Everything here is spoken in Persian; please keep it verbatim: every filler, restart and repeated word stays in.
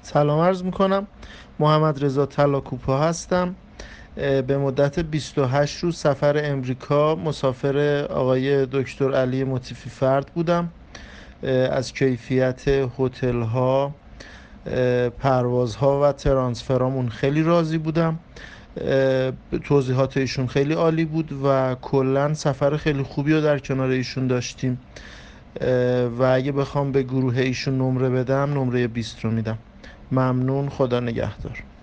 سلام عرض میکنم. محمد رضا طلاکوپا هستم. به مدت بیست و هشت روز سفر امریکا مسافر آقای دکتر علی مطیفی فرد بودم. از کیفیت هتل ها، پروازها و ترانسفرامون خیلی راضی بودم. توضیحات ایشون خیلی عالی بود و کلا سفر خیلی خوبی رو در کنار ایشون داشتیم و اگه بخوام به گروه ایشون نمره بدم، نمره بیست رو میدم. ممنون، خدا نگهدار.